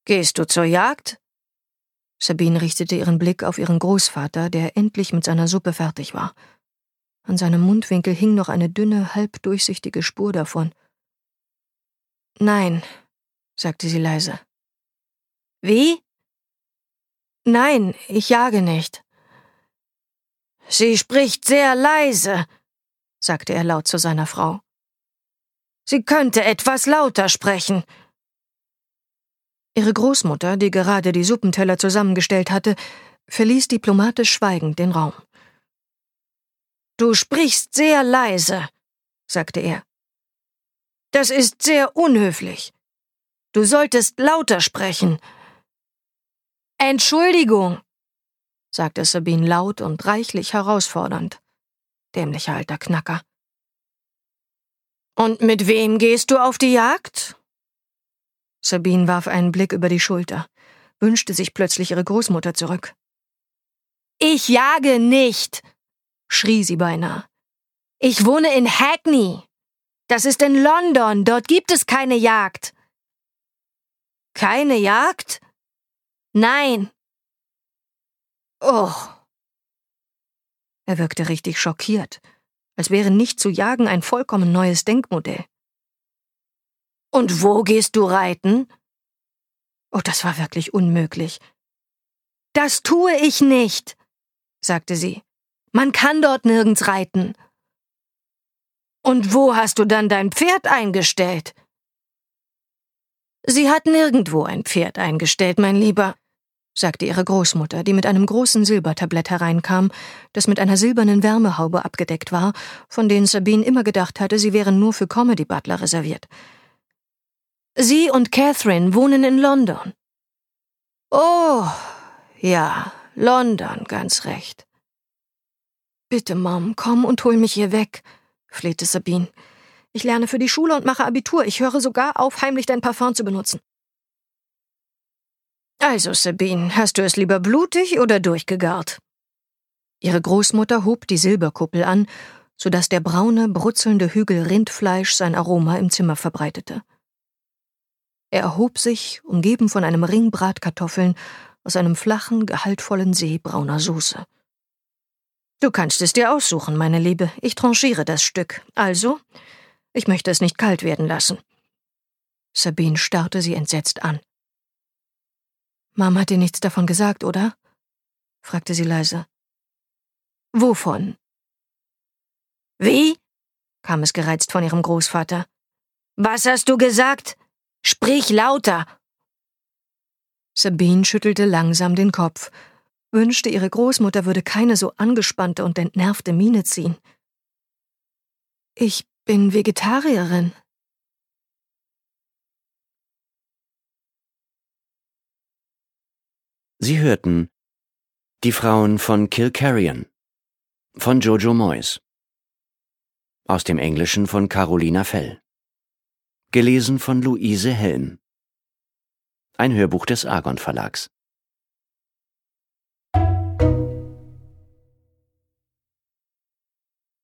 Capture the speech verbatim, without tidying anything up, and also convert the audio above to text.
Gehst du zur Jagd? Sabine richtete ihren Blick auf ihren Großvater, der endlich mit seiner Suppe fertig war. An seinem Mundwinkel hing noch eine dünne, halb durchsichtige Spur davon. »Nein«, sagte sie leise. »Wie?« »Nein, ich jage nicht.« »Sie spricht sehr leise«, sagte er laut zu seiner Frau. »Sie könnte etwas lauter sprechen.« Ihre Großmutter, die gerade die Suppenteller zusammengestellt hatte, verließ diplomatisch schweigend den Raum. »Du sprichst sehr leise«, sagte er. »Das ist sehr unhöflich. Du solltest lauter sprechen.« »Entschuldigung«, sagte Sabine laut und reichlich herausfordernd. Dämlicher alter Knacker. »Und mit wem gehst du auf die Jagd?« Sabine warf einen Blick über die Schulter, wünschte sich plötzlich ihre Großmutter zurück. »Ich jage nicht«, schrie sie beinahe. »Ich wohne in Hackney. Das ist in London, dort gibt es keine Jagd.« »Keine Jagd?« »Nein.« »Oh.« Er wirkte richtig schockiert, als wäre nicht zu jagen ein vollkommen neues Denkmodell. »Und wo gehst du reiten?« Oh, das war wirklich unmöglich. »Das tue ich nicht«, sagte sie. »Man kann dort nirgends reiten.« »Und wo hast du dann dein Pferd eingestellt?« »Sie hat nirgendwo ein Pferd eingestellt, mein Lieber«, sagte ihre Großmutter, die mit einem großen Silbertablett hereinkam, das mit einer silbernen Wärmehaube abgedeckt war, von denen Sabine immer gedacht hatte, sie wären nur für Comedy-Butler reserviert. »Sie und Catherine wohnen in London.« »Oh, ja, London, ganz recht.« »Bitte, Mom, komm und hol mich hier weg«, flehte Sabine. »Ich lerne für die Schule und mache Abitur. Ich höre sogar auf, heimlich dein Parfum zu benutzen.« »Also, Sabine, hast du es lieber blutig oder durchgegart?« Ihre Großmutter hob die Silberkuppel an, so dass der braune, brutzelnde Hügel Rindfleisch sein Aroma im Zimmer verbreitete. Er erhob sich, umgeben von einem Ring Bratkartoffeln aus einem flachen, gehaltvollen See brauner Soße. »Du kannst es dir aussuchen, meine Liebe. Ich tranchiere das Stück. Also, ich möchte es nicht kalt werden lassen.« Sabine starrte sie entsetzt an. »Mom hat dir nichts davon gesagt, oder?« fragte sie leise. »Wovon?« »Wie?« kam es gereizt von ihrem Großvater. »Was hast du gesagt? Sprich lauter!« Sabine schüttelte langsam den Kopf, wünschte, ihre Großmutter würde keine so angespannte und entnervte Miene ziehen. »Ich bin Vegetarierin.« Sie hörten Die Frauen von Kilcarrion von Jojo Moyes. Aus dem Englischen von Carolina Fell. Gelesen von Luise Helm. Ein Hörbuch des Argon Verlags.